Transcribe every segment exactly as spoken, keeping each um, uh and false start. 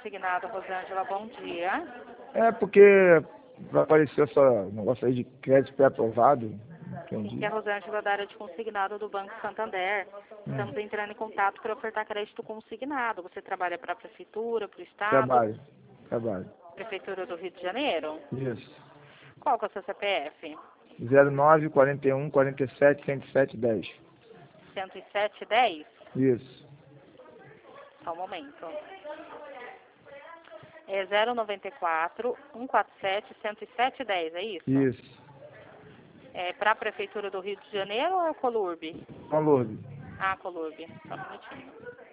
consignado, Rosângela, bom dia. É porque apareceu esse negócio aí de crédito pré-aprovado. Entendi. Que é a Rosângela da área de consignado do Banco Santander. Estamos Hum. entrando em contato para ofertar crédito consignado. Você trabalha para a Prefeitura, para o Estado? Trabalho, trabalho. Prefeitura do Rio de Janeiro? Isso. Qual que é o seu C P F? zero nove, quarenta e um, quarenta e sete, cento e sete, dez. cento e sete, dez? Isso. Só um momento. É zero noventa e quatro, cento e quarenta e sete, cento e sete, dez, é isso? Isso. É para a Prefeitura do Rio de Janeiro ou é o Colurbe? Colurbe. Ah, Colurbe. Só um minutinho.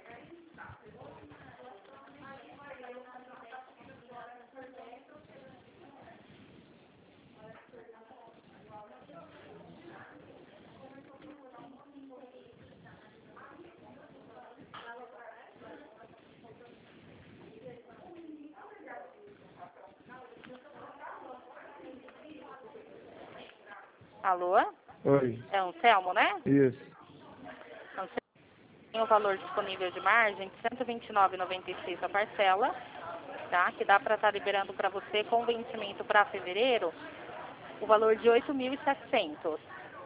Alô? Oi. É um Selmo, né? Isso. Então, você tem o valor disponível de margem de cento e vinte e nove reais e noventa e seis centavos a parcela, tá? Que dá para estar liberando para você com vencimento para fevereiro o valor de oito mil e setecentos.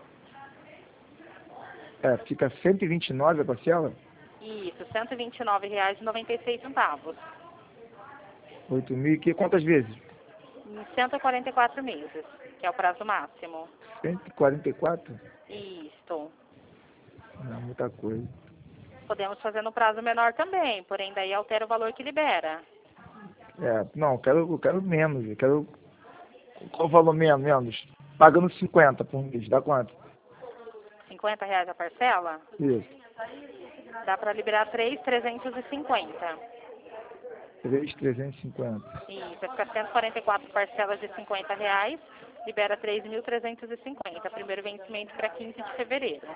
É, fica cento e vinte e nove a parcela? Isso, cento e vinte e nove reais e noventa e seis centavos. oito mil, que quantas vezes? Em cento e quarenta e quatro meses, que é o prazo máximo. cento e quarenta e quatro? Isto. Não, muita coisa. Podemos fazer no prazo menor também, porém daí altera o valor que libera. É, não, eu quero, eu quero menos. Eu quero. Qual o valor menos? menos? Pagando cinquenta por mês, dá quanto? cinquenta reais a parcela? Isso. Dá para liberar três mil trezentos e cinquenta. três mil trezentos e cinquenta. Isso, vai ficar cento e quarenta e quatro parcelas de cinquenta reais, libera três mil trezentos e cinquenta. Primeiro vencimento para quinze de fevereiro.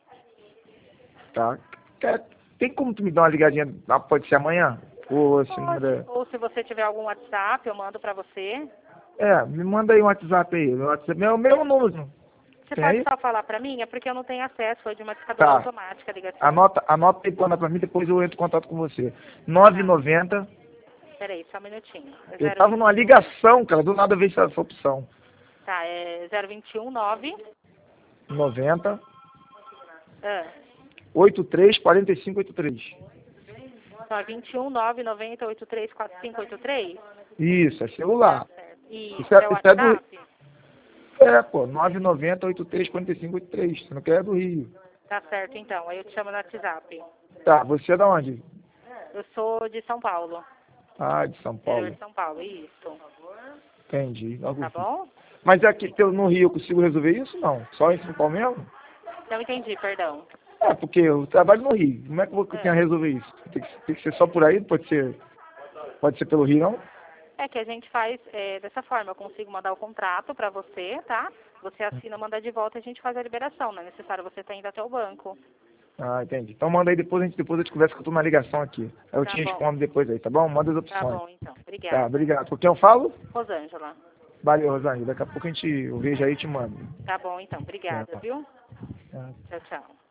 Tá. Quer- Tem como tu me dar uma ligadinha? Ah, pode ser amanhã? Ou esse número é... Ou se você tiver algum WhatsApp, eu mando para você. É, me manda aí um WhatsApp aí. Meu WhatsApp, meu, meu número. Você Tem pode aí? só falar para mim? É porque eu não tenho acesso, foi de uma discadora Tá. automática a ligação. Anota, anota e manda pra mim, depois eu entro em contato com você. nove nove zero. Peraí, só um minutinho. É Eu zero tava vinte numa ligação, cara, do nada veio essa essa opção. Tá, é zero vinte e um, nove. noventa, Ah, oitenta e três, quarenta e cinco, oitenta e três. então é vinte e um, nove, noventa, oitenta e três, quarenta e cinco, oitenta e três? Isso, é celular. Certo. E Isso é, é o isso é do... WhatsApp? É, pô, nove nove zero, oitenta e três, quarenta e cinco, oitenta e três. Você não quer é do Rio. Tá certo, então. Aí eu te chamo no WhatsApp. Tá, você é da onde? Eu sou de São Paulo. Ah, de São Interior Paulo. de São Paulo, isso. Entendi. Logo Tá vi. bom? Mas aqui pelo- no Rio eu consigo resolver isso? Não. Só em São Paulo mesmo? Não entendi, perdão. É, porque eu trabalho no Rio. Como é que eu vou que eu É. tenho a resolver isso? Tem que, tem que ser só por aí? Pode ser, pode ser pelo Rio, não? É que a gente faz é, dessa forma. Eu consigo mandar o contrato pra você, tá? Você assina, manda de volta e a gente faz a liberação. Não é necessário você estar indo até o banco. Ah, entendi. Então manda aí depois, a gente, depois eu te converso que eu tô na ligação aqui. Aí eu Tá te bom. respondo depois aí, tá bom? Manda as Tá opções. bom, então. Tá, Obrigada. obrigado. Com quem eu falo? Rosângela. Valeu, Rosane. Daqui a pouco a gente, eu vejo aí e te mando. Tá bom, então. Obrigada, Tchau. viu? Tchau. Tchau, tchau.